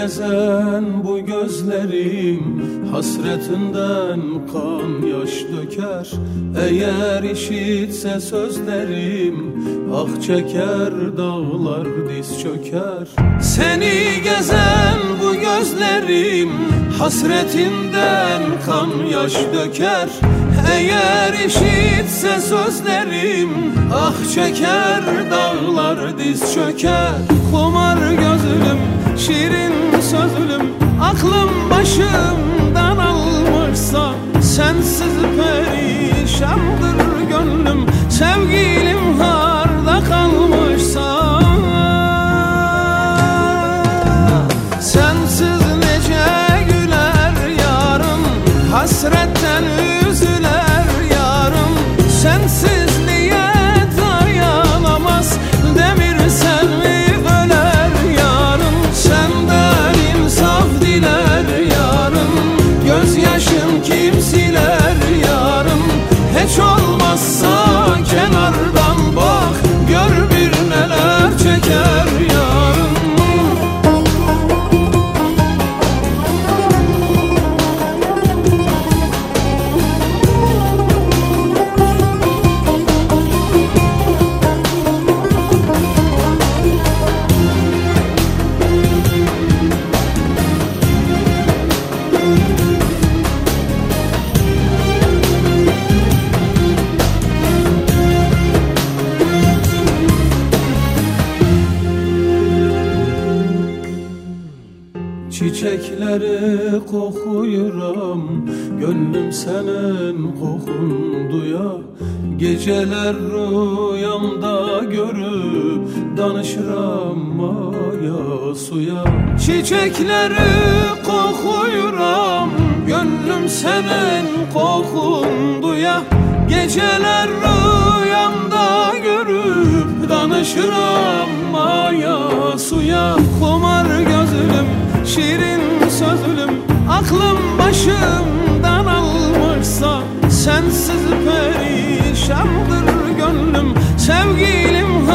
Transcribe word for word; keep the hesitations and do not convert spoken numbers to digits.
gezen bu gözlerim hasretinden kan yaş döker. Eğer işitse sözlerim ah çeker, dağlar diz çöker. Seni gezen bu gözlerim hasretinden kan yaş döker. Eğer işitse sözlerim ah çeker, dağlar diz çöker. Kumar gözlüm, şirin sözlüm, aklım başımdan almışsa sensiz perişandır gönlüm. Sevgilim harda kalmışsa sensiz nece güler yarım, hasretten üzüler yarım. Sensizliğe dayanamaz demir selvi öler yarım. Senden insaf diler yarım, gözyaşım kim siler yarım. Hiç olmazsa kenardan bak, gör bir neler çeker yarım. Çiçekleri kokuyuram, gönlüm senin kokun duya. Geceler rüyamda görüp danışıram maya suya. Çiçekleri kokuyuram, gönlüm senin kokun duya. Geceler rüyamda görüp danışıram maya suya. Kumar gözlüm, şirin sözlüm, aklım başımdan almışsa sensiz perişandır gönlüm. Sevgilim